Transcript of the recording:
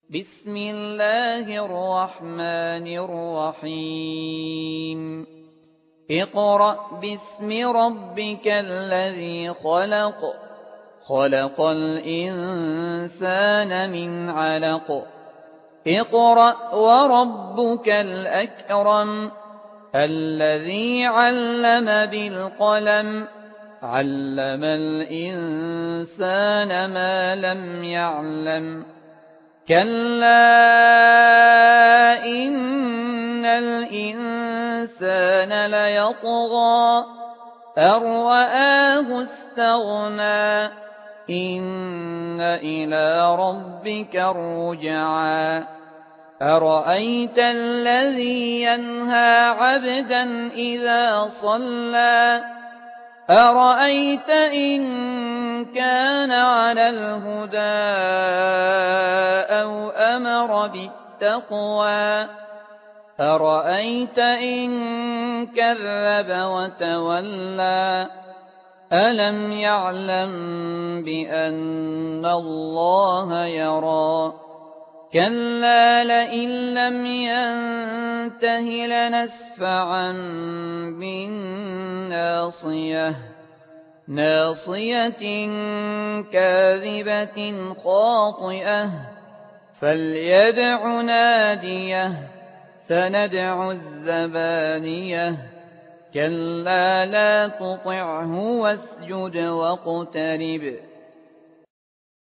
بسم الله الرحمن الرحيم اقرأ باسم ربك الذي خلق خلق الإنسان من علق اقرأ وربك الأكرم الذي علم بالقلم علم الإنسان ما لم يعلم كلا إن الإنسان ليطغى أن رآه استغنى إن إلى ربك الرجعى أرأيت الذي ينهى عبدا إذا صلى أرأيت إن كان على الهدى أو أمر بالتقوى أرأيت إن كذب وتولى ألم يعلم بأن الله يرى كلا لئن لم ينته لنسفعا بالناصية ناصية كاذبة خاطئة فليدع ناديه سندع الزبانية كلا لا تطعه واسجد واقترب